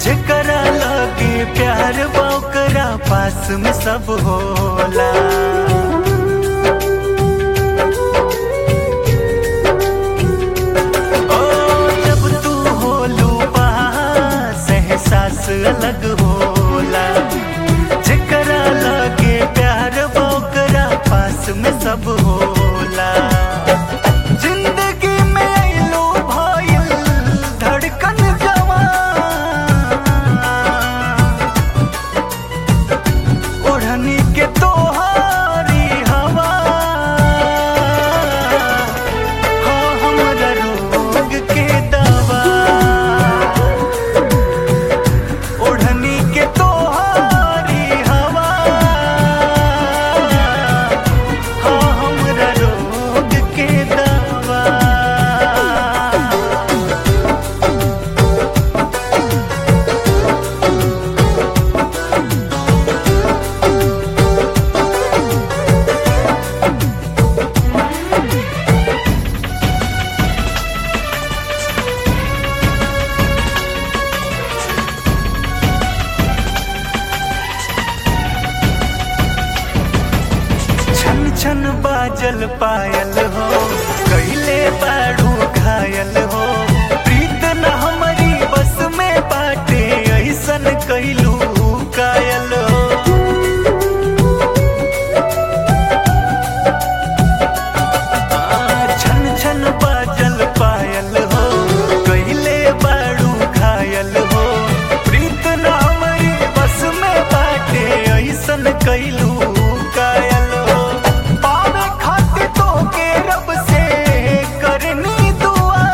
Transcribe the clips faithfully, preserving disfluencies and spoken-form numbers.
जेकरा लगे प्यार बा ओकरा पास में सब होला। ओ जब तू होलू पास एहसास अलग होला। जेकरा लगे प्यार बा ओकरा पास में सब होला। जिंदगी में आइलो भइल धड़कन ओढ़नी के तोहारी हवा हो हमरा रोग के दवा। ओढ़नी के तोहारी हवा हो हमरा रोग के दवा। छन छन बाजल पायल हो कैले बाड़ू घायल हो। प्रीत न हमारी बस में बाटे ऐसन कैलू कायल हो। आ, छन छन बाजल पायल हो कैले बाड़ू घायल हो। प्रीत न हमारी बस में बाटे ऐसन कैलू कायल हो। पावे खातिर तोहके रब से करनी दुआ।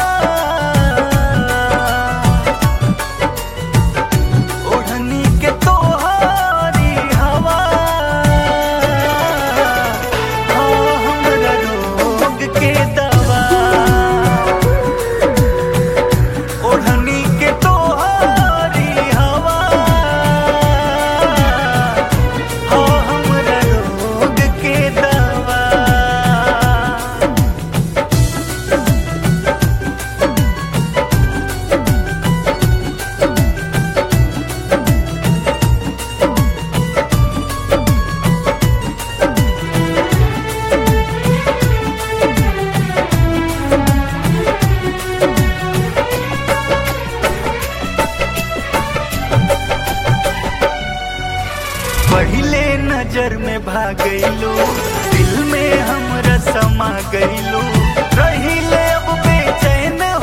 ओढ़नी के तोहारी हवा हो हमरा रोग के दवा। ओढ़नी के तोहारी हवा हो हमरा रोग के दवा। पहले नजर में भागैलू दिल में हमरा समा गईलू। रहिले अब बेचैन